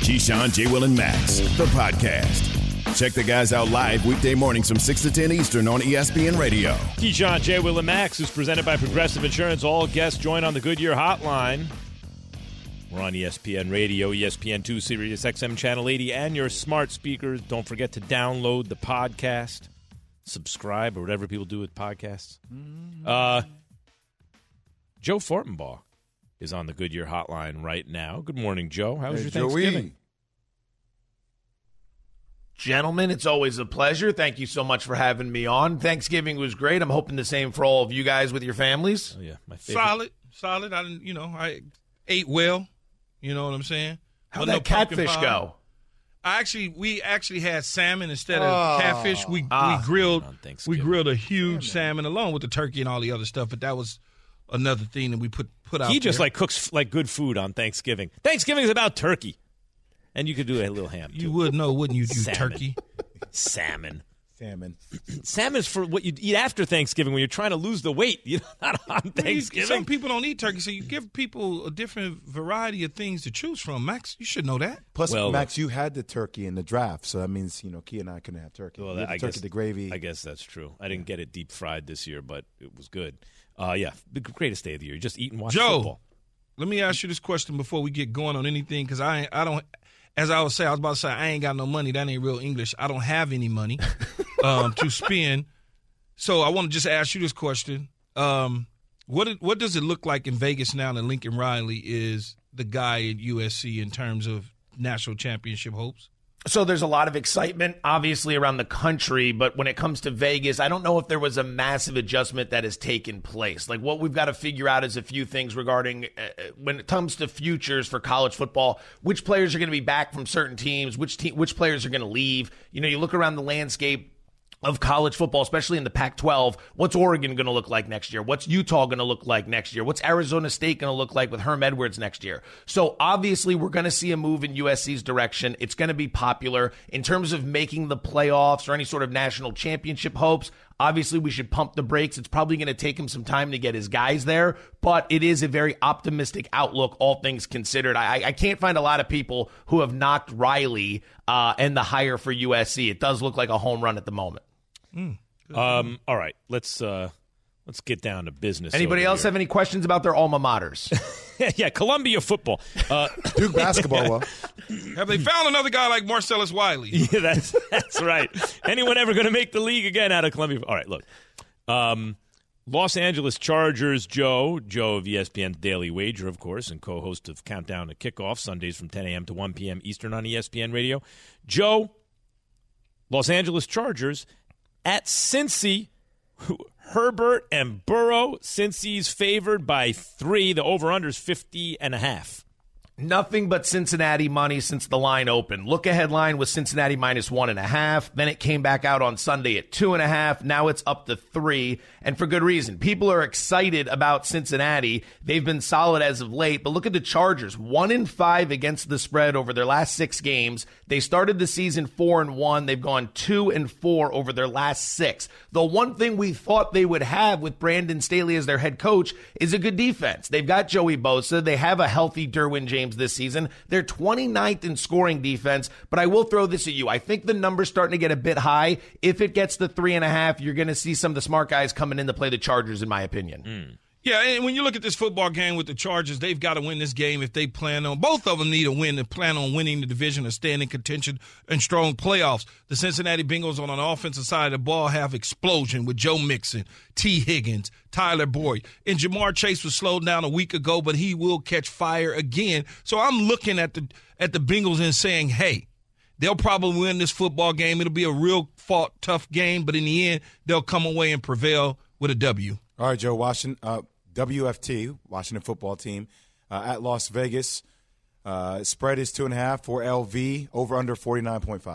Keyshawn, J. Will, and Max, the podcast. Check the guys out live weekday mornings from 6 to 10 Eastern on ESPN Radio. Keyshawn, J. Will, and Max is presented by Progressive Insurance. All guests join on the Goodyear Hotline. We're on ESPN Radio, ESPN2, Sirius XM Channel 80, and your smart speakers. Don't forget to download the podcast, subscribe, or whatever people do with podcasts. Joe Fortenbaugh is on the Goodyear Hotline right now. Good morning, Joe. How was your Thanksgiving? Gentlemen, it's always a pleasure. Thank you so much for having me on. Thanksgiving was great. I'm hoping the same for all of you guys with your families. Oh, yeah, my favorite. Solid. I ate well. You know what I'm saying? How'd that catfish go? We actually had salmon instead of catfish. We grilled a huge salmon along with the turkey and all the other stuff. But that was another thing that we put out. He just cooks good food on Thanksgiving. Thanksgiving is about turkey, and you could do a little ham too. You would know, wouldn't you? Do Salmon. Turkey, salmon. Salmon is for what you eat after Thanksgiving when you're trying to lose the weight. Not on Thanksgiving. Some people don't eat turkey, so you give people a different variety of things to choose from. Max, you should know that. Plus, Max, you had the turkey in the draft, so that means Key and I couldn't have turkey. Well, the gravy. I guess that's true. I didn't get it deep fried this year, but it was good. The greatest day of the year. You just eat and watch football. Let me ask you this question before we get going on anything, because I don't. As I was about to say, I ain't got no money. That ain't real English. I don't have any money to spend. So I want to just ask you this question. What does it look like in Vegas now that Lincoln Riley is the guy at USC in terms of national championship hopes? So there's a lot of excitement, obviously, around the country. But when it comes to Vegas, I don't know if there was a massive adjustment that has taken place. Like, what we've got to figure out is a few things regarding when it comes to futures for college football, which players are going to be back from certain teams, which players are going to leave. You look around the landscape of college football, especially in the Pac-12. What's Oregon going to look like next year? What's Utah going to look like next year? What's Arizona State going to look like with Herm Edwards next year? So obviously we're going to see a move in USC's direction. It's going to be popular in terms of making the playoffs or any sort of national championship hopes. Obviously, we should pump the brakes. It's probably going to take him some time to get his guys there, but it is a very optimistic outlook, all things considered. I can't find a lot of people who have knocked Riley and the hire for USC. It does look like a home run at the moment. All right, let's get down to business. Anybody else have any questions about their alma maters? Yeah, Columbia football. Duke basketball. Have they found another guy like Marcellus Wiley? Yeah, that's right. Anyone ever going to make the league again out of Columbia? All right, look. Los Angeles Chargers, Joe of ESPN's Daily Wager, of course, and co-host of Countdown to Kickoff, Sundays from 10 a.m. to 1 p.m. Eastern on ESPN Radio. Joe, Los Angeles Chargers at Cincy. Herbert and Burrow. Cincy's favored by 3. The over-under is 50.5. Nothing but Cincinnati money since the line opened. Look-ahead line was Cincinnati minus 1.5. Then it came back out on Sunday at 2.5. Now it's up to 3, and for good reason. People are excited about Cincinnati. They've been solid as of late, but look at the Chargers. 1-5 against the spread over their last 6 games. They started the season 4-1. They've gone 2-4 over their last 6. The one thing we thought they would have with Brandon Staley as their head coach is a good defense. They've got Joey Bosa. They have a healthy Derwin James this season. They're 29th in scoring defense, but I will throw this at you. I think the number's starting to get a bit high. If it gets to 3.5, you're going to see some of the smart guys coming in to play the Chargers, in my opinion. Yeah, and when you look at this football game with the Chargers, they've got to win this game if they plan on – both of them need a win and plan on winning the division or staying in contention and strong playoffs. The Cincinnati Bengals on an offensive side of the ball have explosion with Joe Mixon, T. Higgins, Tyler Boyd. And Jamar Chase was slowed down a week ago, but he will catch fire again. So I'm looking at the Bengals and saying, hey, they'll probably win this football game. It'll be a real fought, tough game, but in the end, they'll come away and prevail with a W. All right, Joe, WFT, Washington football team, at Las Vegas. Spread is 2.5 for LV, over under 49.5.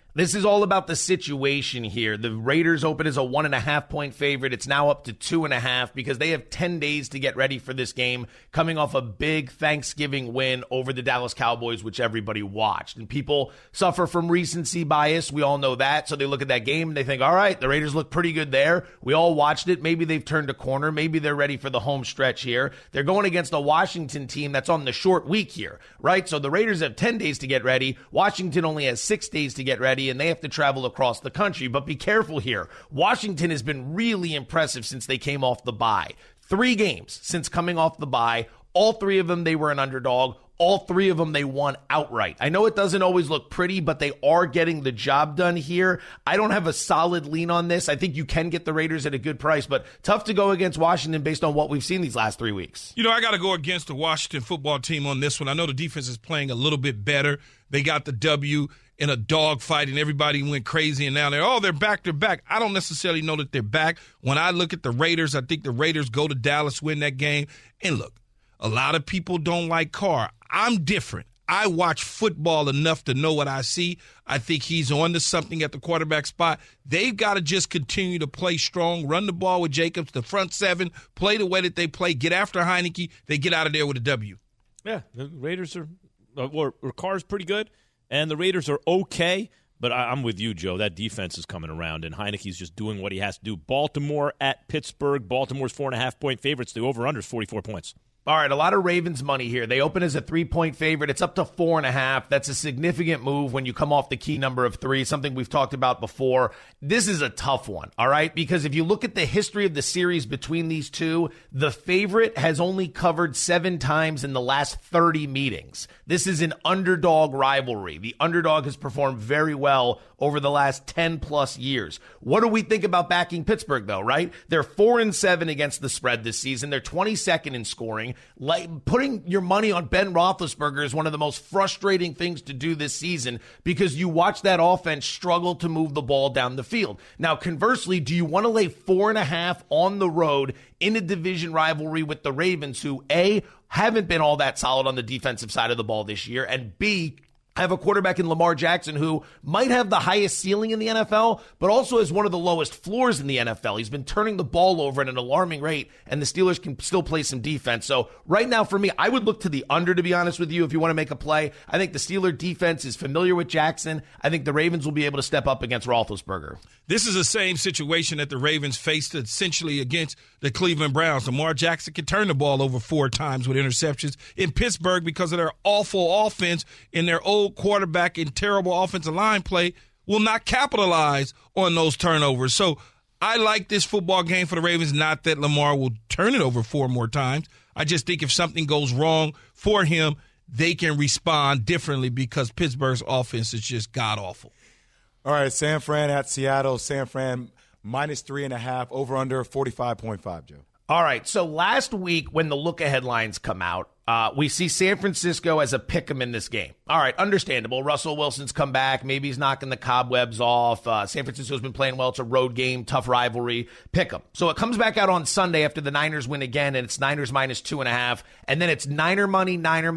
This is all about the situation here. The Raiders open as a 1.5-point favorite. It's now up to 2.5 because they have 10 days to get ready for this game, coming off a big Thanksgiving win over the Dallas Cowboys, which everybody watched. And people suffer from recency bias. We all know that. So they look at that game and they think, all right, the Raiders look pretty good there. We all watched it. Maybe they've turned a corner. Maybe they're ready for the home stretch here. They're going against a Washington team that's on the short week here, right? So the Raiders have 10 days to get ready. Washington only has 6 days to get ready, and they have to travel across the country. But be careful here. Washington has been really impressive since they came off the bye. 3 games since coming off the bye. All 3 of them, they were an underdog. All 3 of them, they won outright. I know it doesn't always look pretty, but they are getting the job done here. I don't have a solid lean on this. I think you can get the Raiders at a good price, but tough to go against Washington based on what we've seen these last 3 weeks. You know, I got to go against the Washington football team on this one. I know the defense is playing a little bit better. They got the W in a dogfight, and everybody went crazy, and now they're back to back. I don't necessarily know that they're back. When I look at the Raiders, I think the Raiders go to Dallas, win that game. And look, a lot of people don't like Carr. I'm different. I watch football enough to know what I see. I think he's on to something at the quarterback spot. They've got to just continue to play strong, run the ball with Jacobs, the front 7, play the way that they play, get after Heineke. They get out of there with a W. Yeah, the Raiders are or Carr's pretty good, and the Raiders are okay. But I'm with you, Joe. That defense is coming around, and Heineke's just doing what he has to do. Baltimore at Pittsburgh. Baltimore's 4.5-point favorites. The over-under is 44 points. All right, a lot of Ravens money here. They open as a 3-point favorite. It's up to 4.5. That's a significant move when you come off the key number of 3, something we've talked about before. This is a tough one, all right? Because if you look at the history of the series between these two, the favorite has only covered 7 times in the last 30 meetings. This is an underdog rivalry. The underdog has performed very well over the last 10-plus years. What do we think about backing Pittsburgh, though, right? They're 4-7 against the spread this season. They're 22nd in scoring. Like, putting your money on Ben Roethlisberger is one of the most frustrating things to do this season because you watch that offense struggle to move the ball down the field. Now, conversely, do you want to lay 4.5 on the road in a division rivalry with the Ravens, who A, haven't been all that solid on the defensive side of the ball this year, and B, have a quarterback in Lamar Jackson who might have the highest ceiling in the NFL, but also has one of the lowest floors in the NFL. He's been turning the ball over at an alarming rate, and the Steelers can still play some defense. So right now, for me, I would look to the under, to be honest with you, if you want to make a play. I think the Steeler defense is familiar with Jackson. I think the Ravens will be able to step up against Roethlisberger. This is the same situation that the Ravens faced essentially against the Cleveland Browns. Lamar Jackson can turn the ball over 4 times with interceptions. In Pittsburgh, because of their awful offense and their old quarterback and terrible offensive line play, will not capitalize on those turnovers. So I like this football game for the Ravens, not that Lamar will turn it over 4 more times. I just think if something goes wrong for him, they can respond differently because Pittsburgh's offense is just god-awful. All right, San Fran at Seattle. San Fran minus 3.5, over under 45.5, Joe. All right, so last week when the look-ahead lines come out, we see San Francisco as a pick-em in this game. All right, understandable. Russell Wilson's come back. Maybe he's knocking the cobwebs off. San Francisco's been playing well. It's a road game, tough rivalry. Pick-em. So it comes back out on Sunday after the Niners win again, and it's Niners minus 2.5. And then it's Niner money,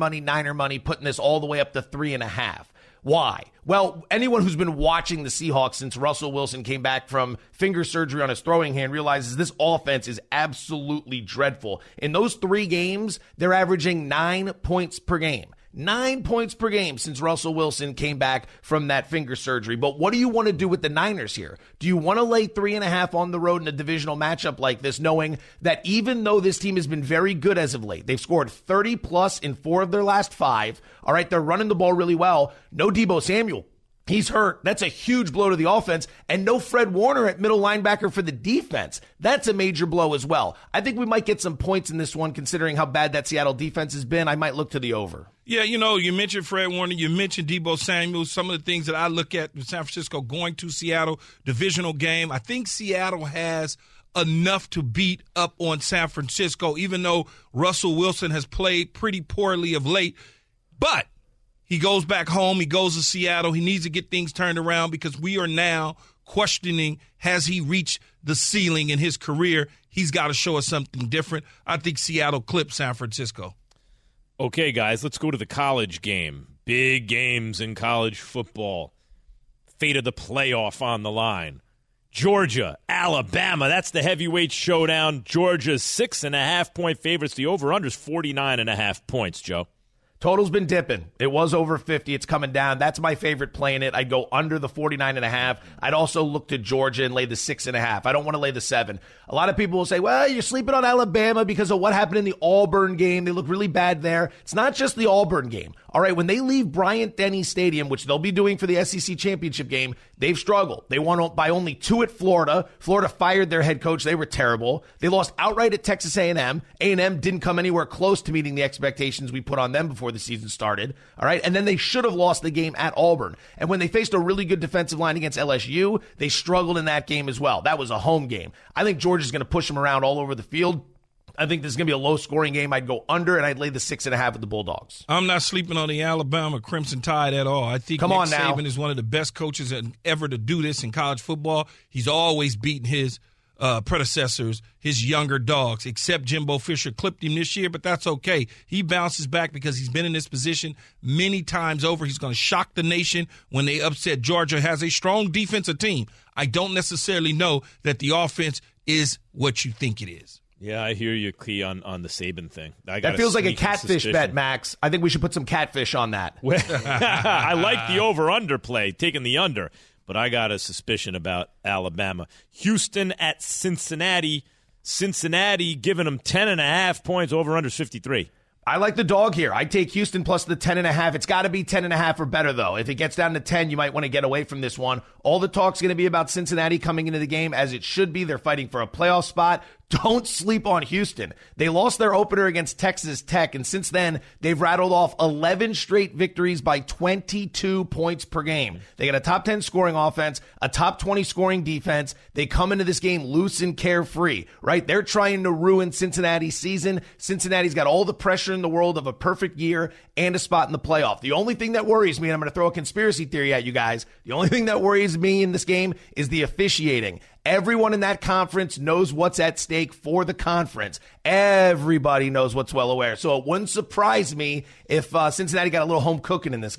putting this all the way up to 3.5. Why? Well, anyone who's been watching the Seahawks since Russell Wilson came back from finger surgery on his throwing hand realizes this offense is absolutely dreadful. In those 3 games, they're averaging 9 points per game. 9 points per game since Russell Wilson came back from that finger surgery. But what do you want to do with the Niners here? Do you want to lay 3.5 on the road in a divisional matchup like this, knowing that even though this team has been very good as of late, they've scored 30-plus in 4 of their last 5. All right, they're running the ball really well. No Deebo Samuel. He's hurt. That's a huge blow to the offense. And no Fred Warner at middle linebacker for the defense. That's a major blow as well. I think we might get some points in this one considering how bad that Seattle defense has been. I might look to the over. Yeah, you know, you mentioned Fred Warner. You mentioned Deebo Samuel. Some of the things that I look at with San Francisco going to Seattle, divisional game. I think Seattle has enough to beat up on San Francisco, even though Russell Wilson has played pretty poorly of late. But he goes back home. He goes to Seattle. He needs to get things turned around because we are now questioning, has he reached the ceiling in his career? He's got to show us something different. I think Seattle clips San Francisco. Okay, guys, let's go to the college game. Big games in college football. fate of the playoff on the line. Georgia, Alabama, that's the heavyweight showdown. Georgia's 6.5-point favorites. The over-under's 49.5 points, Joe. Total's been dipping. It was over 50. It's coming down. That's my favorite play in it. I'd go under the 49.5. I'd also look to Georgia and lay the 6.5. I don't want to lay the 7. A lot of people will say, well, you're sleeping on Alabama because of what happened in the Auburn game. They look really bad there. It's not just the Auburn game. All right, when they leave Bryant-Denny Stadium, which they'll be doing for the SEC championship game, they've struggled. They won by only 2 at Florida. Florida fired their head coach. They were terrible. They lost outright at Texas A&M. A&M didn't come anywhere close to meeting the expectations we put on them before the season started. All right, and then they should have lost the game at Auburn. And when they faced a really good defensive line against LSU, they struggled in that game as well. That was a home game. I think Georgia's going to push them around all over the field. I think this is going to be a low-scoring game. I'd go under, and I'd lay the 6.5 with the Bulldogs. I'm not sleeping on the Alabama Crimson Tide at all. I think Nick Saban is one of the best coaches ever to do this in college football. He's always beaten his predecessors, his younger dogs, except Jimbo Fisher clipped him this year, but that's okay. He bounces back because he's been in this position many times over. He's going to shock the nation when they upset Georgia. Has a strong defensive team. I don't necessarily know that the offense is what you think it is. Yeah, I hear you, Key, on the Saban thing. That feels like a catfish bet, Max. I think we should put some catfish on that. I like the over-under play, taking the under, but I got a suspicion about Alabama. Houston at Cincinnati. Cincinnati giving them 10.5 points, over-under 53. I like the dog here. I take Houston plus the 10.5. It's got to be 10.5 or better, though. If it gets down to 10, you might want to get away from this one. All the talk's going to be about Cincinnati coming into the game, as it should be. They're fighting for a playoff spot. Don't sleep on Houston. They lost their opener against Texas Tech, and since then, they've rattled off 11 straight victories by 22 points per game. They got a top 10 scoring offense, a top 20 scoring defense. They come into this game loose and carefree, right? They're trying to ruin Cincinnati's season. Cincinnati's got all the pressure in the world of a perfect year and a spot in the playoff. The only thing that worries me, and I'm going to throw a conspiracy theory at you guys, the only thing that worries me in this game is the officiating. Everyone in that conference knows what's at stake for the conference. Everybody knows what's well aware. So it wouldn't surprise me if Cincinnati got a little home cooking in this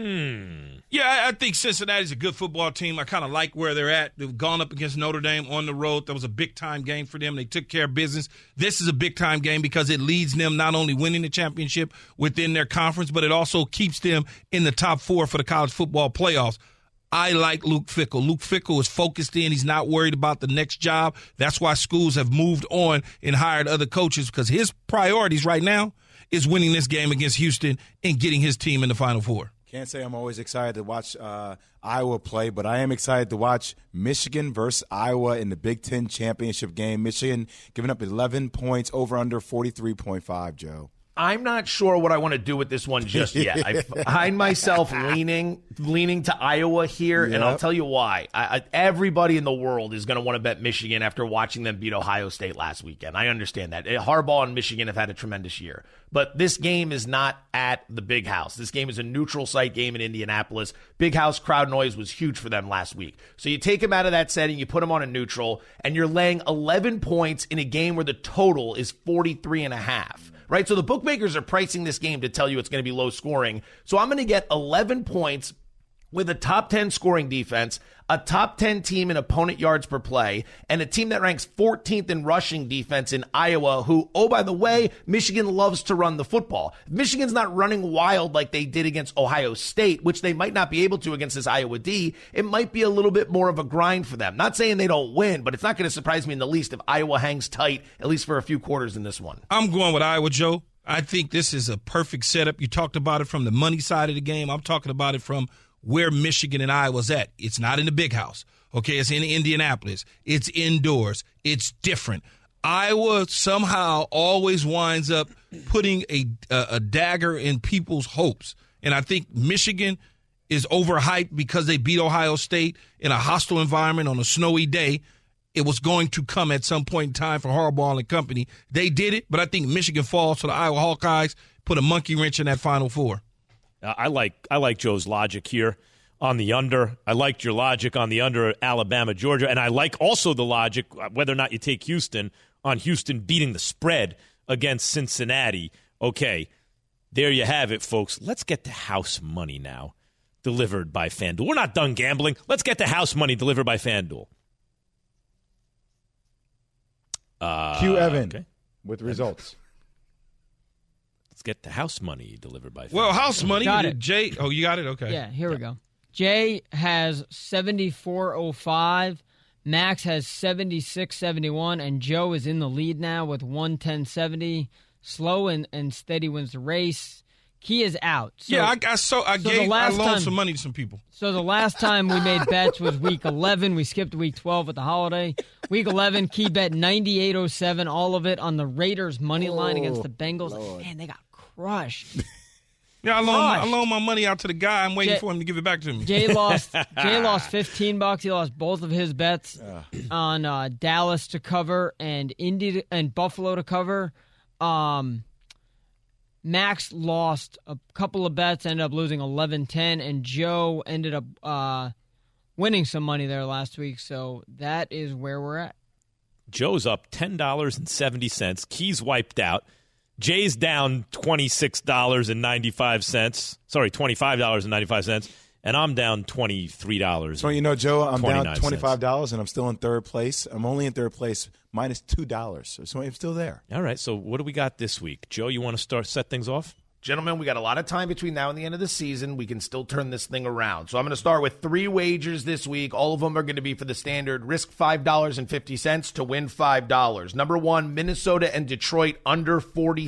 game. Yeah, I think Cincinnati's a good football team. I kind of like where they're at. They've gone up against Notre Dame on the road. That was a big-time game for them. They took care of business. This is a big-time game because it leads them not only winning the championship within their conference, but it also keeps them in the top 4 for the college football playoffs. I like Luke Fickell. Luke Fickell is focused in. He's not worried about the next job. That's why schools have moved on and hired other coaches, because his priorities right now is winning this game against Houston and getting his team in the Final Four. Can't say I'm always excited to watch Iowa play, but I am excited to watch Michigan versus Iowa in the Big Ten championship game. Michigan giving up 11 points, over under 43.5, Joe. I'm not sure what I want to do with this one just yet. I find myself leaning to Iowa here, and I'll tell you why. Everybody in the world is going to want to bet Michigan after watching them beat Ohio State last weekend. I understand that. Harbaugh and Michigan have had a tremendous year. But this game is not at the Big House. This game is a neutral site game in Indianapolis. Big House crowd noise was huge for them last week. So you take them out of that setting, you put them on a neutral, and you're laying 11 points in a game where the total is 43.5. Right? So the bookmakers are pricing this game to tell you it's going to be low scoring. So I'm going to get 11 points with a top 10 scoring defense, a top 10 team in opponent yards per play, and a team that ranks 14th in rushing defense in Iowa, who, oh, by the way, Michigan loves to run the football. If Michigan's not running wild like they did against Ohio State, which they might not be able to against this Iowa D, it might be a little bit more of a grind for them. Not saying they don't win, but it's not going to surprise me in the least if Iowa hangs tight, at least for a few quarters in this one. I'm going with Iowa, Joe. I think this is a perfect setup. You talked about it from the money side of the game. I'm talking about it from where Michigan and Iowa's at. It's not in the Big House. Okay, it's in Indianapolis. It's indoors. It's different. Iowa somehow always winds up putting a dagger in people's hopes. And I think Michigan is overhyped because they beat Ohio State in a hostile environment on a snowy day. It was going to come at some point in time for Harbaugh and company. They did it, but I think Michigan falls to the Iowa Hawkeyes, put a monkey wrench in that Final Four. I like Joe's logic here on the under. I liked your logic on the under Alabama, Georgia, and I like also the logic, whether or not you take Houston, on Houston beating the spread against Cincinnati. Okay, there you have it, folks. Let's get to house money now. delivered by FanDuel. We're not done gambling. Let's get the house money delivered by FanDuel. Q Evan with results. Let's get the house money delivered by FanDuel. Well, house money. Got it. Jay. Oh, you got it? Okay. Yeah, here we go. Jay has 74.05. Max has 76.71, and Joe is in the lead now with 110.70. Slow and steady wins the race. Key is out. So, I loaned some money to some people. So the last time we made bets was week 11. We skipped week 12 with the holiday. Week 11, Key bet 98.07, all of it on the Raiders money line against the Bengals. Lord. Man, they got crushed. Yeah, I loaned my money out to the guy. I'm waiting for him to give it back to me. Jay lost $15. He lost both of his bets on Dallas to cover and Indy and Buffalo to cover. Max lost a couple of bets, ended up losing 11-10, and Joe ended up winning some money there last week. So that is where we're at. Joe's up $10.70. Key's wiped out. Jay's down $26.95. Sorry, $25.95. And I'm down $23. So, Joe, I'm down $25, and I'm still in third place. I'm only in third place minus $2. So I'm still there. All right, so what do we got this week? Joe, you want to set things off? Gentlemen, we got a lot of time between now and the end of the season. We can still turn this thing around. So I'm going to start with 3 wagers this week. All of them are going to be for the standard risk $5.50 to win $5. Number 1, Minnesota and Detroit under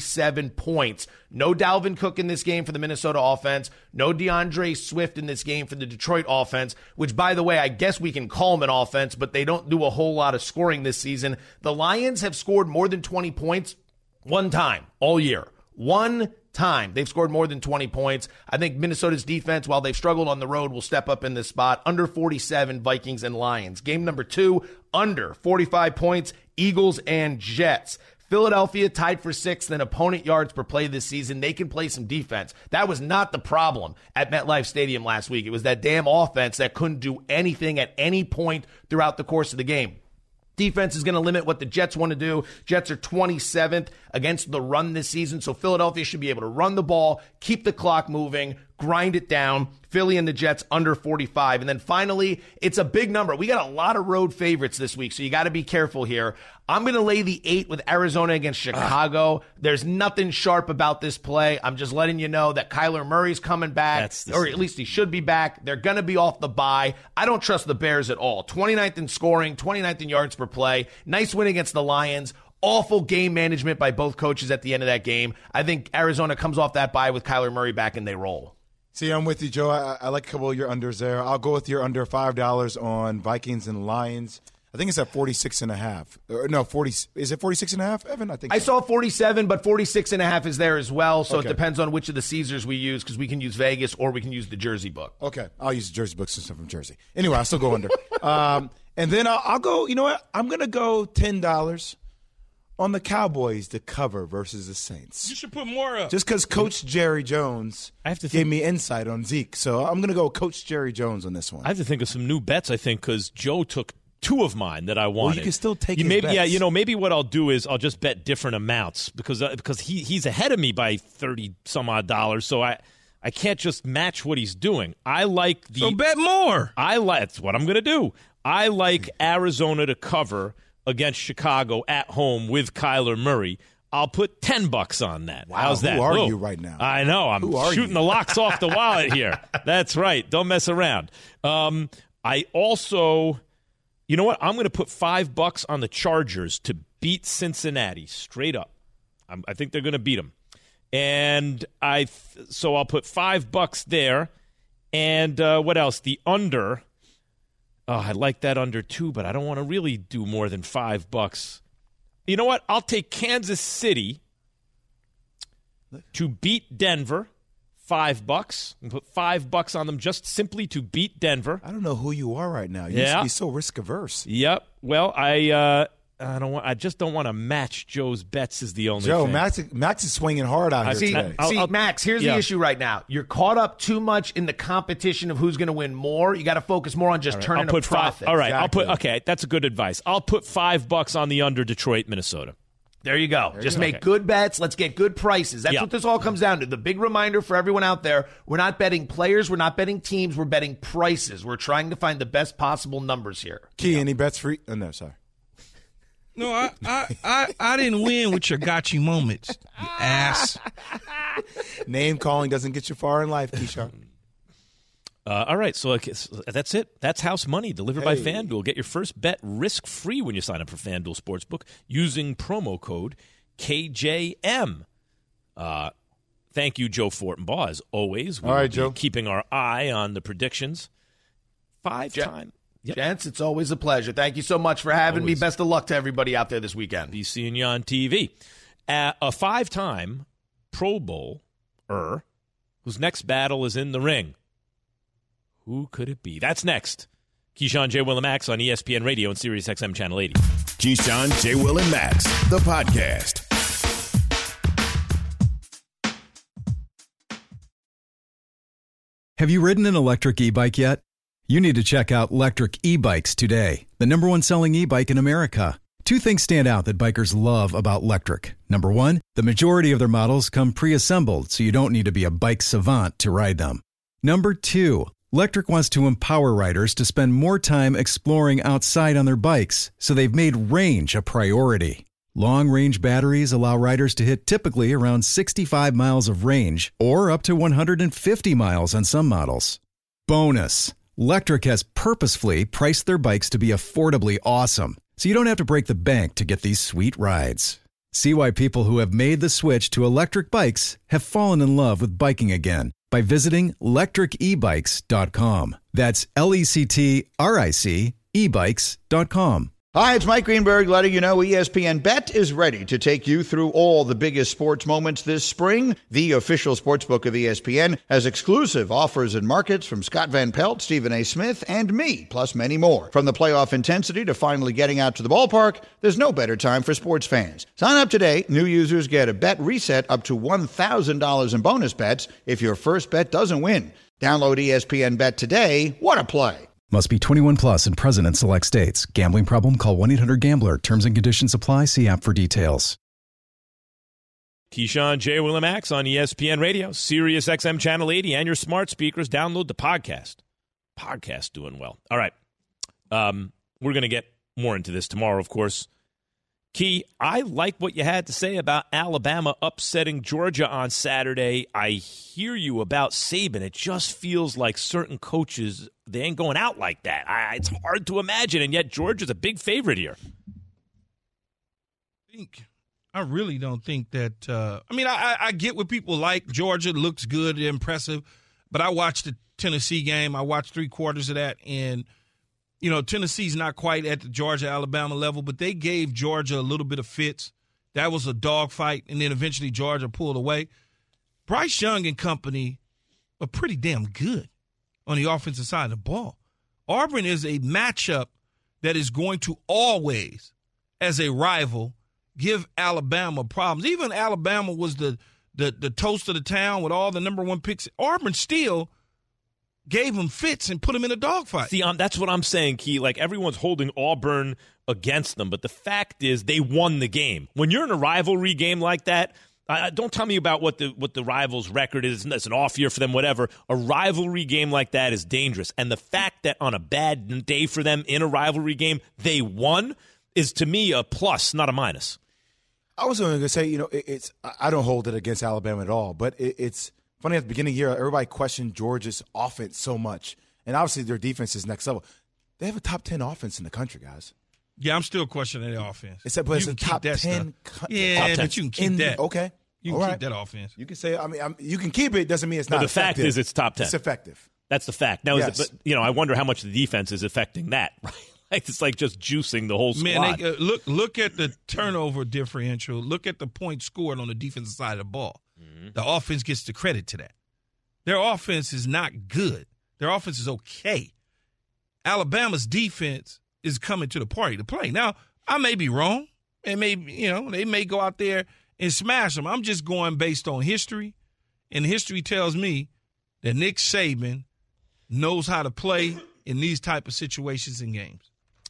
47 points. No Dalvin Cook in this game for the Minnesota offense. No DeAndre Swift in this game for the Detroit offense, which, by the way, I guess we can call them an offense, but they don't do a whole lot of scoring this season. The Lions have scored more than 20 points one time all year. One time they've scored more than 20 points. I think Minnesota's defense, while they've struggled on the road, will step up in this spot. Under 47, Vikings and Lions. Game number 2, under 45 points, Eagles and Jets. Philadelphia tied for 6th in opponent yards per play this season. They can play some defense. That was not the problem at MetLife Stadium last week. It was that damn offense that couldn't do anything at any point throughout the course of the game. Defense is going to limit what the Jets want to do. Jets are 27th against the run this season, so Philadelphia should be able to run the ball, keep the clock moving, grind it down. Philly and the Jets under 45. And then finally, it's a big number. We got a lot of road favorites this week, so you got to be careful here. I'm going to lay the 8 with Arizona against Chicago. There's nothing sharp about this play. I'm just letting you know that Kyler Murray's coming back, or at least he should be back. They're going to be off the bye. I don't trust the Bears at all. 29th in scoring, 29th in yards per play. Nice win against the Lions. Awful game management by both coaches at the end of that game. I think Arizona comes off that bye with Kyler Murray back and they roll. See, I'm with you, Joe. I like a couple of your unders there. I'll go with your under $5 on Vikings and Lions. I think it's at 46.5. No, 40. Is it 46.5, Evan? I saw 47, but 46.5 is there as well. So It depends on which of the Caesars we use, because we can use Vegas or we can use the Jersey book. Okay, I'll use the Jersey book since I'm from Jersey. Anyway, I'll still go under. And then I'll go. You know what? I'm gonna go $10 on the Cowboys to cover versus the Saints. You should put more up. Just because Coach Jerry Jones gave me insight on Zeke. So I'm going to go Coach Jerry Jones on this one. I have to think of some new bets, I think, because Joe took 2 of mine that I wanted. Well, you can still take his maybe, bets. Yeah, maybe what I'll do is I'll just bet different amounts because he's ahead of me by $30-some-odd. So I can't just match what he's doing. So bet more. That's what I'm going to do. I like Arizona to cover against Chicago at home with Kyler Murray. I'll put $10 on that. Wow, how's that? Who are you right now? I know. I'm shooting the locks off the wallet here. That's right. Don't mess around. I also, you know what? I'm going to put $5 on the Chargers to beat Cincinnati straight up. I think they're going to beat them. And so I'll put $5 there. And what else? The under. Oh, I like that under too, but I don't want to really do more than $5. You know what? I'll take Kansas City to beat Denver, $5. And put $5 on them just simply to beat Denver. I don't know who you are right now. You used to be so risk averse. Yep. Well, I just don't want to match Joe's bets is the only thing. Max is swinging hard out here today. Max, here's the issue right now. You're caught up too much in the competition of who's going to win more. You got to focus more on just turning a profit. All right, exactly. that's a good advice. I'll put $5 on the under Detroit, Minnesota. There you go. Just make good bets. Let's get good prices. That's what this all comes down to. The big reminder for everyone out there, we're not betting players, we're not betting teams, we're betting prices. We're trying to find the best possible numbers here. Key, any bets for – no, sorry. No, I didn't win with your gotcha moments, you ass. Name calling doesn't get you far in life, Keyshawn. All right, so that's it. That's House Money delivered by FanDuel. Get your first bet risk-free when you sign up for FanDuel Sportsbook using promo code KJM. Thank you, Joe Fortenbaugh, as always. All right, Joe. Keeping our eye on the predictions. Five-time. Yep. Gents, it's always a pleasure. Thank you so much for having me. Best of luck to everybody out there this weekend. Be seeing you on TV. A five-time Pro Bowler whose next battle is in the ring. Who could it be? That's next. Keyshawn, J. Will, and Max on ESPN Radio and Sirius XM Channel 80. Keyshawn, J. Will, and Max, the podcast. Have you ridden an electric e-bike yet? You need to check out Lectric E-Bikes today, the #1 selling e-bike in America. Two things stand out that bikers love about Lectric. Number one, the majority of their models come pre-assembled, so you don't need to be a bike savant to ride them. Number two, Lectric wants to empower riders to spend more time exploring outside on their bikes, so they've made range a priority. Long-range batteries allow riders to hit typically around 65 miles of range, or up to 150 miles on some models. Bonus, Lectric has purposefully priced their bikes to be affordably awesome, so you don't have to break the bank to get these sweet rides. See why people who have made the switch to electric bikes have fallen in love with biking again by visiting lectricebikes.com. That's LECTRIC ebikes.com. Hi, it's Mike Greenberg letting you know ESPN Bet is ready to take you through all the biggest sports moments this spring. The official sportsbook of ESPN has exclusive offers and markets from Scott Van Pelt, Stephen A. Smith, and me, plus many more. From the playoff intensity to finally getting out to the ballpark, there's no better time for sports fans. Sign up today. New users get a bet reset up to $1,000 in bonus bets if your first bet doesn't win. Download ESPN Bet today. What a play. Must be 21 plus and present in select states. Gambling problem? Call 1-800-GAMBLER. Terms and conditions apply. See app for details. Keyshawn, J. Will, and Max on ESPN Radio, Sirius XM Channel 80, and your smart speakers. Download the podcast. Podcast doing well. All right. We're going to get more into this tomorrow, of course. Key, I like what you had to say about Alabama upsetting Georgia on Saturday. I hear you about Saban. It just feels like certain coaches, they ain't going out like that. It's hard to imagine, and yet Georgia's a big favorite here. I really don't think that I get what people like. Georgia looks good, impressive, but I watched the Tennessee game. I watched 3 quarters of that, and Tennessee's not quite at the Georgia-Alabama level, but they gave Georgia a little bit of fits. That was a dogfight, and then eventually Georgia pulled away. Bryce Young and company are pretty damn good on the offensive side of the ball. Auburn is a matchup that is going to always, as a rival, give Alabama problems. Even Alabama was the toast of the town with all the #1 picks. Auburn still gave them fits and put them in a dogfight. See, that's what I'm saying, Key. Like, everyone's holding Auburn against them, but the fact is they won the game. When you're in a rivalry game like that, don't tell me about what the rival's record is. It's an off year for them, whatever. A rivalry game like that is dangerous. And the fact that on a bad day for them in a rivalry game, they won is, to me, a plus, not a minus. I was only going to say, I don't hold it against Alabama at all, but it's funny at the beginning of the year, everybody questioned Georgia's offense so much. And obviously their defense is next level. They have a top 10 offense in the country, guys. Yeah, I'm still questioning their offense. It's a top 10. Yeah, but you can keep that. Okay. You can keep that offense. You can say, you can keep it. Doesn't mean it's not effective. The fact is it's top 10. It's effective. That's the fact. Now, yes. I wonder how much the defense is affecting that. Right? It's like just juicing the whole squad. Man, look at the turnover differential. Look at the points scored on the defensive side of the ball. Mm-hmm. The offense gets the credit to that. Their offense is not good. Their offense is okay. Alabama's defense is coming to the party to play. Now, I may be wrong. And they may go out there and smash them. I'm just going based on history. And history tells me that Nick Saban knows how to play in these type of situations and games.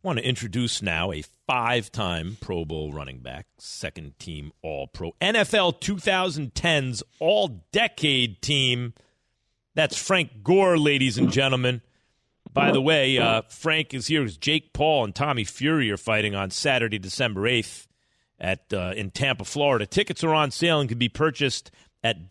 want to introduce now a 5-time Pro Bowl running back, second-team All-Pro, NFL 2010's All-Decade team. That's Frank Gore, ladies and gentlemen. By the way, Frank is here because Jake Paul and Tommy Fury are fighting on Saturday, December 8th in Tampa, Florida. Tickets are on sale and can be purchased at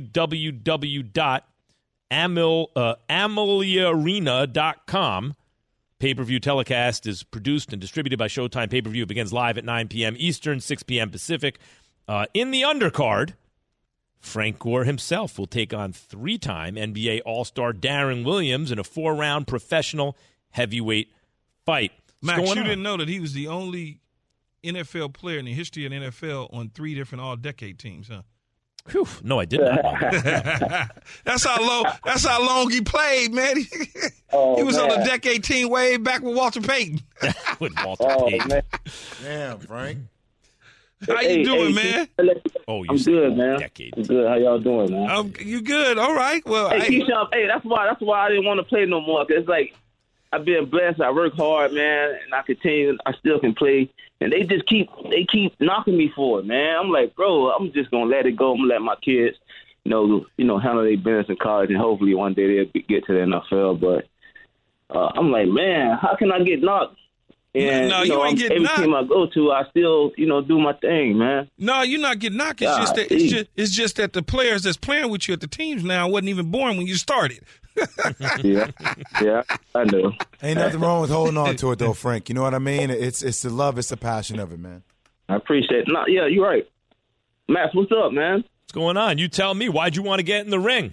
www.ameliarena.com. Pay-per-view telecast is produced and distributed by Showtime Pay-per-view. It begins live at 9 p.m. Eastern, 6 p.m. Pacific. In the undercard, Frank Gore himself will take on 3-time NBA All-Star Darren Williams in a 4-round professional heavyweight fight. Max, you didn't know that he was the only NFL player in the history of the NFL on 3 different all-decade teams, huh? Whew, no, I did not. That's how long he played, man. He was on a decade team way back with Walter Payton. With Walter Payton. Man. Damn, Frank. How you doing, man? Oh, I'm good, man. Decade. I'm good. How y'all doing, man? You good? All right. Well, Keyshawn, that's why I didn't want to play no more. Cause it's like I've been blessed. I work hard, man, and I still can play. And they keep knocking me for it, man. I'm like, bro, I'm just gonna let it go. I'm gonna let my kids, handle their business in college, and hopefully one day they'll get to the NFL. But I'm like, man, how can I get knocked? And you ain't getting knocked. Every team I go to, I still, do my thing, man. No, you're not getting knocked. It's just that the players that's playing with you at the teams now wasn't even born when you started. yeah, I know. Ain't nothing wrong with holding on to it, though, Frank. You know what I mean? It's the love, it's the passion of it, man. I appreciate it. No, yeah, you're right. Max, what's up, man? What's going on? You tell me. Why'd you want to get in the ring?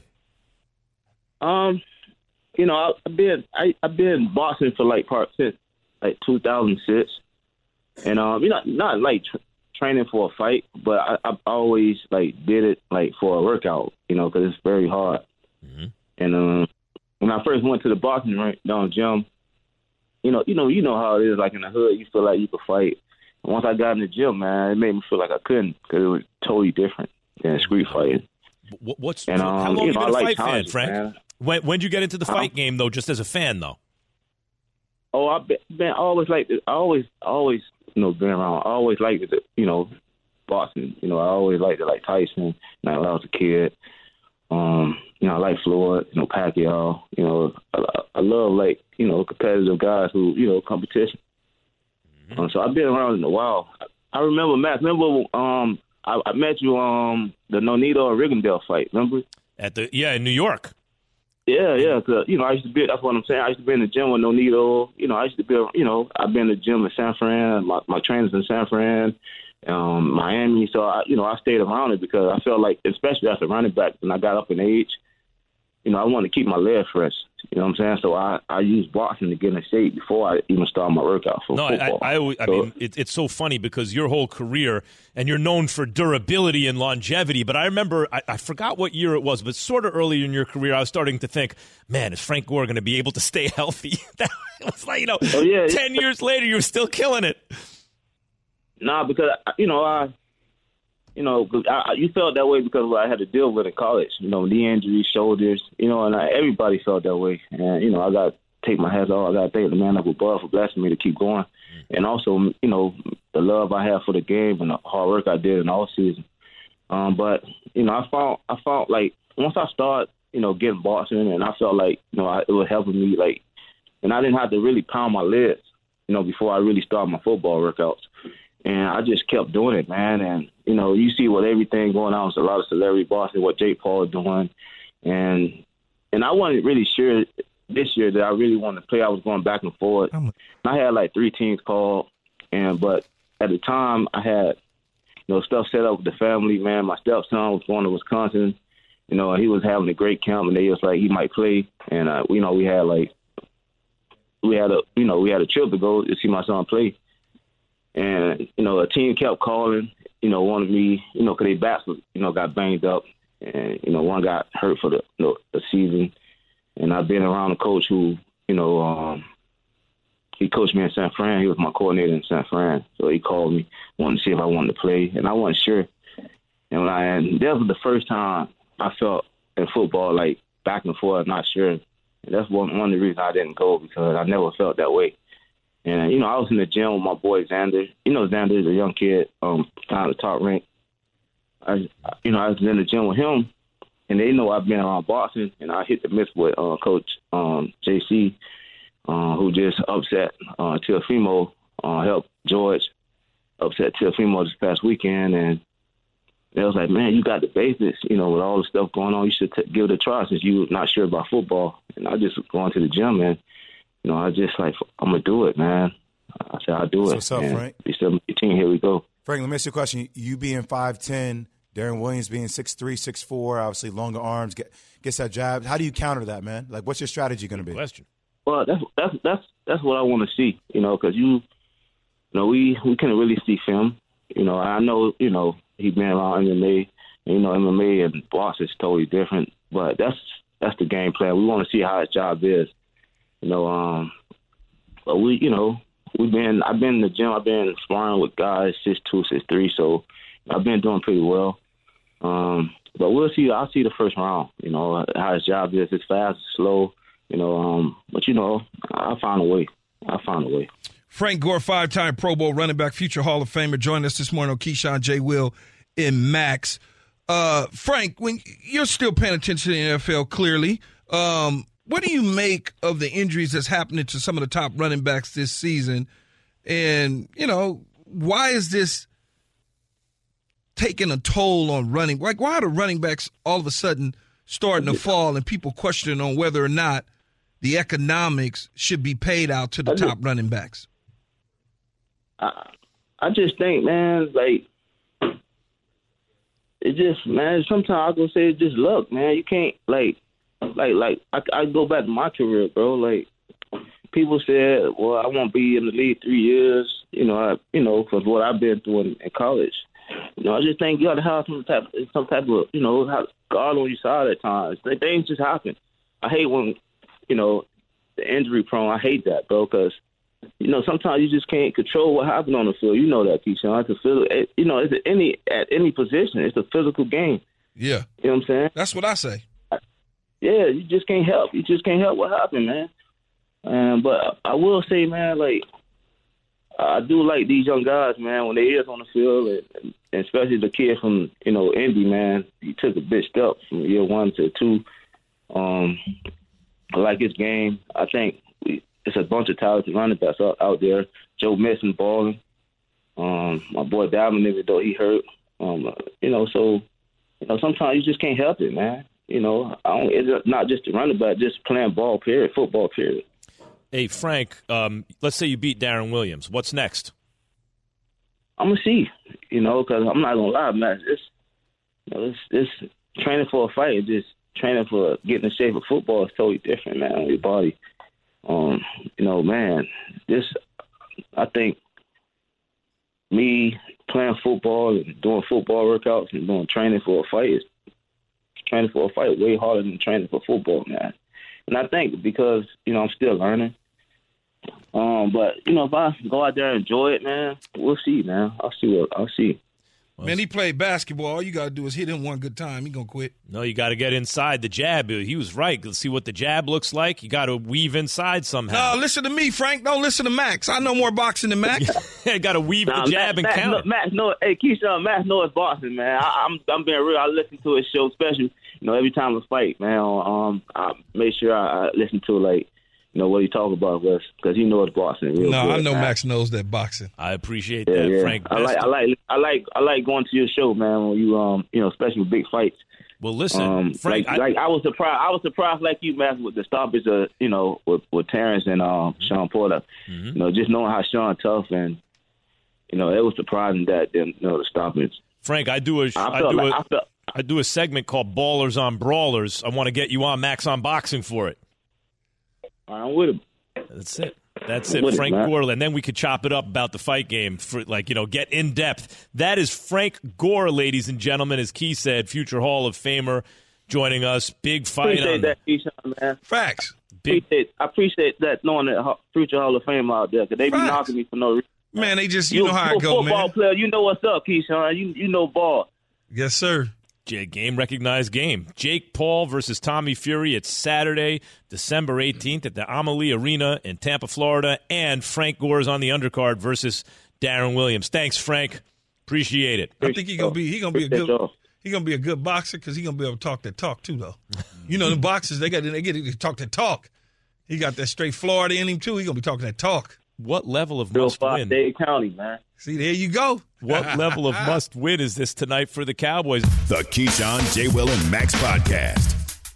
I've been boxing for since 2006, and not like training for a fight, but I always did it for a workout, because it's very hard. Mm-hmm. And when I first went to the boxing ring down gym, you know how it is. Like in the hood, you feel like you could fight. And once I got in the gym, man, it made me feel like I couldn't, because it was totally different than street fighting. How long have you been a fight fan, Frank? Man. When'd you get into the fight game, though, just as a fan, though? Oh, I've been always like this. I always been around. I always liked it, boxing. I always liked it, like Tyson. When I was a kid. I like Floyd, Pacquiao. I love competitive guys who competition. Mm-hmm. So I've been around in a while. I remember, Matt. I met you the Nonito and Riggindale fight. Remember? In New York. Yeah. Cause, I used to be. That's what I'm saying. I used to be in the gym with Nonito. I used to be. I've been in the gym in San Fran. My trainers in San Fran, Miami. So I stayed around it because I felt like, especially as a running back, when I got up in age, I wanted to keep my legs fresh. You know what I'm saying? So I used boxing to get in shape before I even started my workout for football. I mean, it's so funny because your whole career, and you're known for durability and longevity, but I remember, I forgot what year it was, but sort of early in your career, I was starting to think, man, is Frank Gore going to be able to stay healthy? It was like, 10 years later, you're still killing it. Nah, because, you felt that way because of what I had to deal with in college. Knee injuries, shoulders, and everybody felt that way. And, I got to take my hats off. I got to thank the man up above for blessing me to keep going. And also, the love I have for the game and the hard work I did in the offseason. But, I found like once I started, getting boxing, and I felt like, it was helping me, and I didn't have to really pound my legs, before I really started my football workouts. And I just kept doing it, man. And, you see with everything going on, it's a lot of celebrity boxing, what Jake Paul is doing. And I wasn't really sure this year that I really wanted to play. I was going back and forth. I had 3 teams called. But at the time, I had, stuff set up with the family, man. My stepson was going to Wisconsin. He was having a great camp, and they was like, he might play. And, we had a trip to go to see my son play. And, a team kept calling, wanted me, because their backs, got banged up. And, one got hurt for the season. And I've been around a coach who, he coached me in San Fran. He was my coordinator in San Fran. So he called me, wanted to see if I wanted to play. And I wasn't sure. And that was the first time I felt in football, back and forth, not sure. And that's one of the reasons I didn't go, because I never felt that way. And, I was in the gym with my boy Xander. Xander is a young kid, kind of top rank. I was in the gym with him, and they know I've been around boxing, and I hit the miss with Coach JC, who just upset Teofimo, helped George upset Teofimo this past weekend, and they was like, man, you got the basics, with all the stuff going on, you should give it a try since you're not sure about football. And I just going to the gym, and I just like, I'm going to do it, man. I said, I'll do it. What's up, Frank? December 18, here we go. Frank, let me ask you a question. You being 5'10", Darren Williams being 6'3", 6'4", obviously longer arms, gets that jab. How do you counter that, man? Like, what's your strategy going to be? Question. Well, that's what I want to see, because we couldn't really see film. I know, he's been around MMA, and, MMA and boxing is totally different, but that's the game plan. We want to see how his job is, but I've been in the gym, I've been sparring with guys 6'2", 6'3", so I've been doing pretty well. But we'll see. I'll see the first round, how his job is. It's fast, it's slow, but I'll find a way. Frank Gore, 5-time Pro Bowl running back, future Hall of Famer, joined us this morning on Keyshawn, J. Will, and Max. Frank, when you're still paying attention to the NFL, clearly, what do you make of the injuries that's happening to some of the top running backs this season? And, why is this taking a toll on running? Like, why are the running backs all of a sudden starting to fall and people questioning on whether or not the economics should be paid out to the top running backs? I just think, man, like, it just, man, sometimes I go say it's just luck, man. You can't, I go back to my career, bro. Like, people said, well, I won't be in the league 3 years, because what I've been through in college. I just think you got to have some type of, have guard on your side at times. Things just happen. I hate when, the injury prone. I hate that, bro, because, sometimes you just can't control what happens on the field. You know that, Keyshawn. It's at any position. It's a physical game. Yeah. You know what I'm saying? That's what I say. Yeah, you just can't help. You just can't help what happened, man. But I will say, man, like, I do like these young guys, man, when they is on the field, and especially the kid from, Indy, man. He took a big step from year 1 to 2. I like his game. I think it's a bunch of talented running backs out there. Joe Mixon balling. My boy Dalvin, even though he hurt. Sometimes you just can't help it, man. It's not just the running back, just playing ball, period, football, period. Hey, Frank, let's say you beat Darren Williams. What's next? I'm going to see, because I'm not going to lie, man. It's training for a fight, just training for getting in shape of football is totally different, man, on your body. Man, I think me playing football and doing football workouts and doing training for a fight is way harder than training for football, man. And I think because, I'm still learning. But, if I go out there and enjoy it, man, we'll see, man. I'll see. Man, he played basketball. All you got to do is hit him one good time. He going to quit. No, you got to get inside the jab. He was right. Let's see what the jab looks like. You got to weave inside somehow. No, listen to me, Frank. Don't listen to Max. I know more boxing than Max. You got to weave the jab and counter. Max knows boxing, man. I'm being real. I listen to his show, especially, every time I fight, man. I make sure I listen to, what he talk about, because he knows boxing. Real good, I know man. Max knows that boxing. I appreciate that, Frank. I like going to your show, man. When you, especially with big fights. Well, listen, Frank. I was surprised. I was surprised, like you, Max, with the stoppage of, with Terrence and Sean Porter. Mm-hmm. Just knowing how Sean tough, and it was surprising that the stoppage. Frank, I do a segment called Ballers on Brawlers. I want to get you on Max on Boxing for it. I'm with him. That's it. Frank Gore, and then we could chop it up about the fight game for get in depth. That is Frank Gore, ladies and gentlemen, as Key said, future Hall of Famer, joining us. Big fight. Appreciate that, Keyshawn, man. Facts. I appreciate that, knowing that future Hall of Fame out there, because they be knocking me for no reason. Man, they just, you know how I go, man. Football player, you know what's up, Keyshawn. You know ball. Yes, sir. Game recognized game. Jake Paul versus Tommy Fury. It's Saturday, December 18th at the Amalie Arena in Tampa, Florida. And Frank Gore's on the undercard versus Darren Williams. Thanks, Frank. Appreciate it. I think he's gonna be a good boxer because he's gonna be able to talk that talk too, though. You know, the boxers they get to talk that talk. He got that straight Florida in him too. He's gonna be talking that talk. What level of must win? Dade County, man. See, there you go. What level of must win is this tonight for the Cowboys? The Keyshawn, J. Will, and Max Podcast.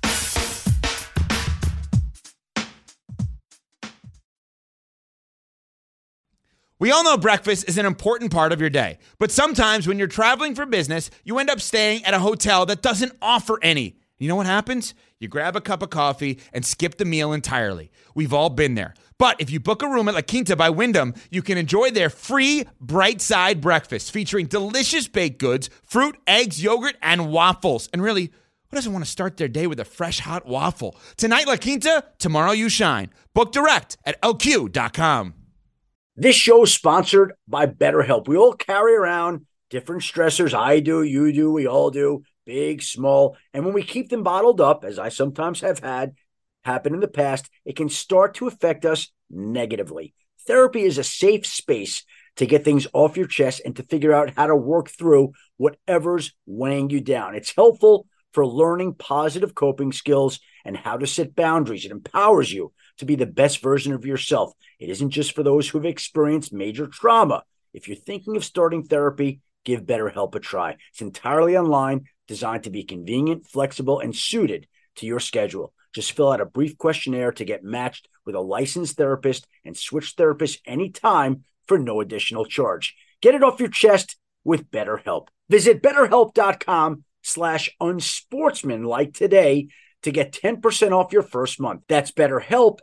We all know breakfast is an important part of your day, but sometimes when you're traveling for business, you end up staying at a hotel that doesn't offer any. You know what happens? You grab a cup of coffee and skip the meal entirely. We've all been there. But if you book a room at La Quinta by Wyndham, you can enjoy their free Bright Side breakfast featuring delicious baked goods, fruit, eggs, yogurt, and waffles. And really, who doesn't want to start their day with a fresh, hot waffle? Tonight, La Quinta, tomorrow you shine. Book direct at lq.com. This show is sponsored by BetterHelp. We all carry around different stressors. I do, you do, we all do, big, small. And when we keep them bottled up, as I sometimes have had happen in the past, it can start to affect us negatively. Therapy is a safe space to get things off your chest and to figure out how to work through whatever's weighing you down. It's helpful for learning positive coping skills and how to set boundaries. It empowers you to be the best version of yourself. It isn't just for those who have experienced major trauma. If you're thinking of starting therapy, give BetterHelp a try. It's entirely online, designed to be convenient, flexible, and suited to your schedule. Just fill out a brief questionnaire to get matched with a licensed therapist and switch therapists anytime for no additional charge. Get it off your chest with BetterHelp. Visit BetterHelp.com/unsportsmanlike today to get 10% off your first month. That's BetterHelp,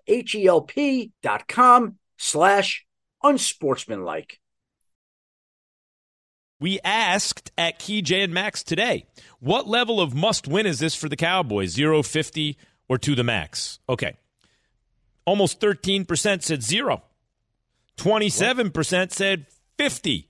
HELP.com/unsportsmanlike. We asked at Key, J, and Max today, what level of must win is this for the Cowboys? 0, 50, or to the max? Okay. Almost 13% said 0. 27% said 50.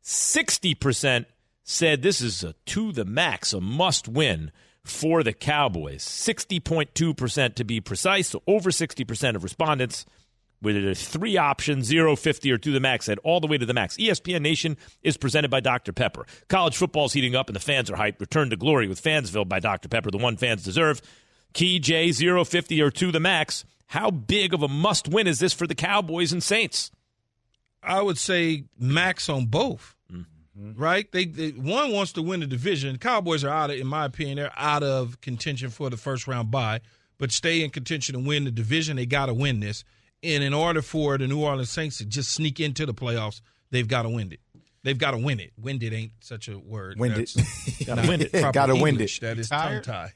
60% said this is a to the max, a must win for the Cowboys. 60.2% to be precise. So over 60% of respondents with the three options, 0, 50, or to the max, said all the way to the max. ESPN Nation is presented by Dr. Pepper. College football's heating up and the fans are hyped. Return to glory with Fansville by Dr. Pepper, the one fans deserve. Key J, 0, 50, or to the max. How big of a must-win is this for the Cowboys and Saints? I would say max on both, right? They one wants to win the division. Cowboys are out of, in my opinion, they're out of contention for the first-round bye, but stay in contention to win the division. They got to win this. And in order for the New Orleans Saints to just sneak into the playoffs, they've got to win it. They've got to win it. Wind it ain't such a word. Wind it. Got to win it. Got to win it. That is tongue-tie.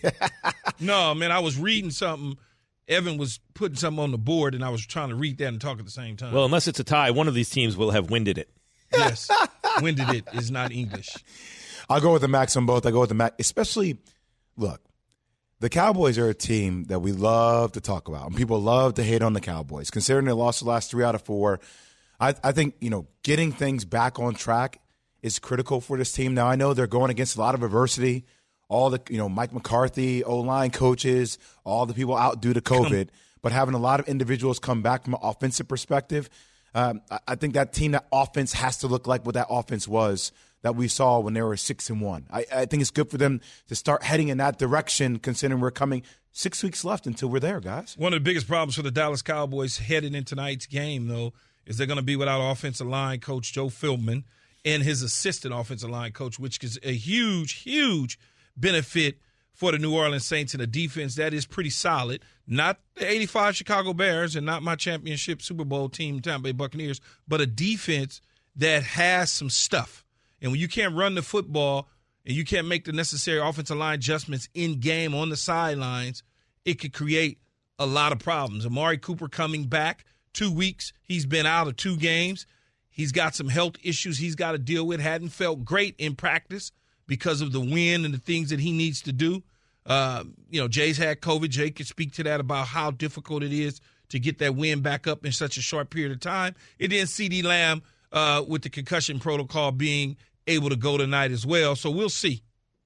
No, man, I was reading something. Evan was putting something on the board, and I was trying to read that and talk at the same time. Well, unless it's a tie, one of these teams will have winded it. Yes. Winded it is not English. I'll go with the max on both. I go with the max. Especially, look, the Cowboys are a team that we love to talk about, and people love to hate on the Cowboys. Considering they lost the last 3 out of 4, I think, getting things back on track is critical for this team. Now, I know they're going against a lot of adversity. All the, Mike McCarthy, O-line coaches, all the people out due to COVID, but having a lot of individuals come back from an offensive perspective, I think that team, that offense has to look like what that offense was that we saw when they were 6-1. I think it's good for them to start heading in that direction, considering we're coming 6 weeks left until we're there, guys. One of the biggest problems for the Dallas Cowboys heading in tonight's game, though, is they're going to be without offensive line coach Joe Philbin and his assistant offensive line coach, which is a huge, huge benefit for the New Orleans Saints in a defense that is pretty solid. Not the 85 Chicago Bears and not my championship Super Bowl team, Tampa Bay Buccaneers, but a defense that has some stuff. And when you can't run the football and you can't make the necessary offensive line adjustments in game on the sidelines, it could create a lot of problems. Amari Cooper coming back 2 weeks. He's been out of 2 games. He's got some health issues he's got to deal with. Hadn't felt great in practice because of the wind and the things that he needs to do. Jay's had COVID. Jay could speak to that about how difficult it is to get that wind back up in such a short period of time. And then CeeDee Lamb with the concussion protocol being able to go tonight as well. So we'll see.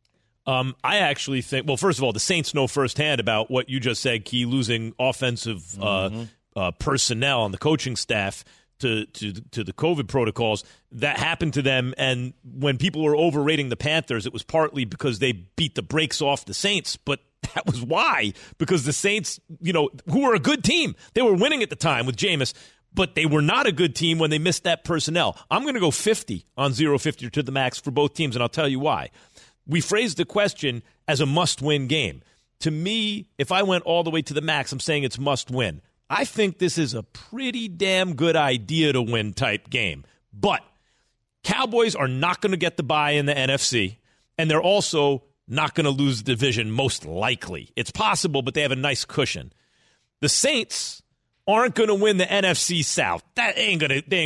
I actually think, well, first of all, the Saints know firsthand about what you just said, Key, losing offensive personnel on the coaching staff to the COVID protocols. That happened to them, and when people were overrating the Panthers, it was partly because they beat the brakes off the Saints, but that was why, because the Saints, who were a good team, they were winning at the time with Jameis, but they were not a good team when they missed that personnel. I'm going to go 50 on 0-50 to the max for both teams, and I'll tell you why. We phrased the question as a must-win game. To me, if I went all the way to the max, I'm saying it's must-win. I think this is a pretty damn good idea to win type game. But Cowboys are not going to get the bye in the NFC, and they're also not going to lose the division most likely. It's possible, but they have a nice cushion. The Saints aren't going to win the NFC South. They're going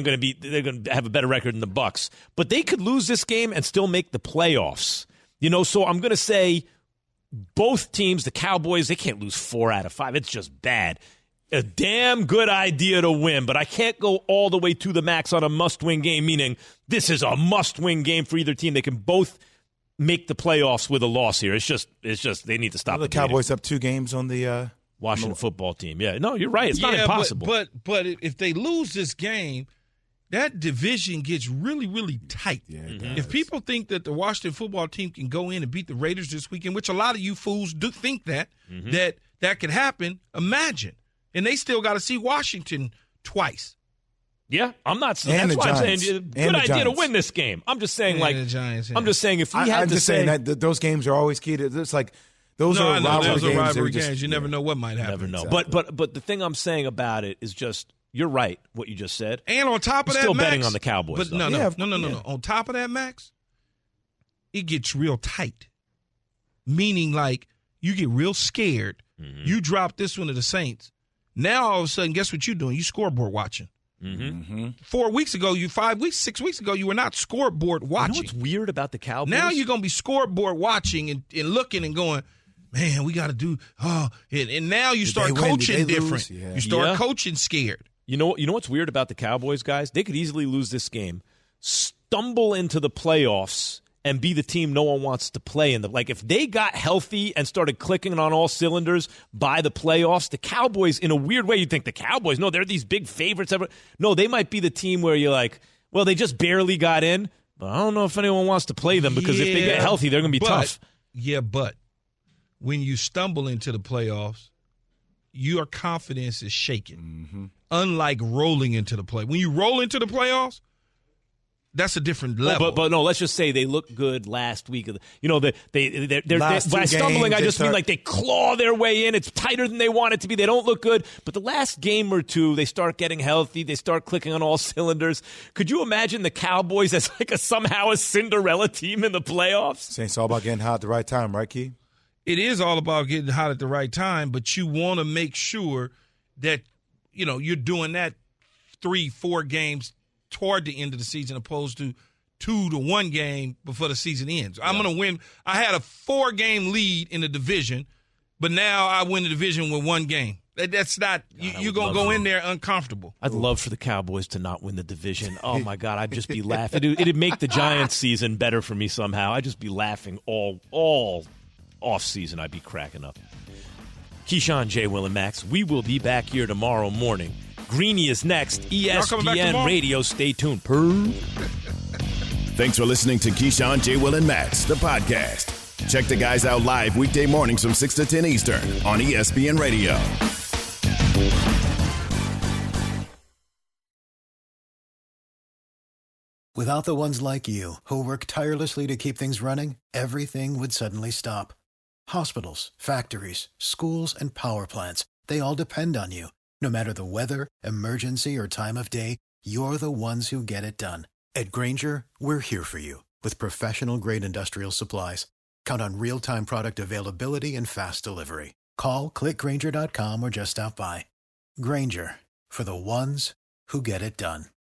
to have a better record than the Bucs. But they could lose this game and still make the playoffs. So I'm going to say both teams, the Cowboys, they can't lose 4 out of 5. It's just bad. A damn good idea to win, but I can't go all the way to the max on a must-win game, meaning this is a must-win game for either team. They can both make the playoffs with a loss here. It's just they need to stop the Cowboys up 2 games on the Washington football team. Yeah, no, you're right. It's not impossible. But if they lose this game, that division gets really, really tight. Yeah, If people think that the Washington football team can go in and beat the Raiders this weekend, which a lot of you fools do think that could happen, imagine. And they still got to see Washington twice. Yeah, I'm not saying that's why I'm saying good idea to win this game. I'm just saying the Giants, I'm just saying if we had I'm to just say saying that those games are always key to it's like those are rivalry games. You never know what might happen. Never know. Exactly. But the thing I'm saying about it is just you're right what you just said. And on top of that, still Max, betting on the Cowboys. But no. On top of that, Max, it gets real tight. Meaning, like, you get real scared. Mm-hmm. You drop this one to the Saints. Now, all of a sudden, guess what you're doing? You scoreboard watching. 4 weeks ago, 6 weeks ago, you were not scoreboard watching. You know what's weird about the Cowboys? Now you're going to be scoreboard watching and looking and going, man, we got to do, and now you start coaching different. Yeah. You start coaching scared. You know what's weird about the Cowboys, guys? They could easily lose this game, stumble into the playoffs, and be the team no one wants to play in. Like, if they got healthy and started clicking on all cylinders by the playoffs, the Cowboys, in a weird way, you'd think the Cowboys, no, they're these big favorites. No, they might be the team where you're like, well, they just barely got in, but I don't know if anyone wants to play them because if they get healthy, they're going to be tough. Yeah, but when you stumble into the playoffs, your confidence is shaken. Unlike rolling into the play. When you roll into the playoffs, that's a different level. But no, let's just say they look good last week. They're by stumbling, I just mean like they claw their way in. It's tighter than they want it to be. They don't look good. But the last game or two, they start getting healthy. They start clicking on all cylinders. Could you imagine the Cowboys as like somehow a Cinderella team in the playoffs? It's all about getting hot at the right time, right, Key? It is all about getting hot at the right time, but you want to make sure that you're doing that 3-4 games toward the end of the season opposed to 2-1 game before the season ends. I'm going to win. I had a 4-game lead in the division, but now I win the division with 1 game. That's not – you're going to go in there uncomfortable. I'd love for the Cowboys to not win the division. Oh, my God, I'd just be laughing. It'd make the Giants season better for me somehow. I'd just be laughing all off season. I'd be cracking up. Keyshawn, J. Will, and Max, we will be back here tomorrow morning. Greeny is next. ESPN Radio. Stay tuned. Thanks for listening to Keyshawn, J. Will, and Max, the podcast. Check the guys out live weekday mornings from 6 to 10 Eastern on ESPN Radio. Without the ones like you, who work tirelessly to keep things running, everything would suddenly stop. Hospitals, factories, schools, and power plants, they all depend on you. No matter the weather, emergency, or time of day, you're the ones who get it done. At Grainger, we're here for you with professional-grade industrial supplies. Count on real-time product availability and fast delivery. Call, click Grainger.com, or just stop by. Grainger, for the ones who get it done.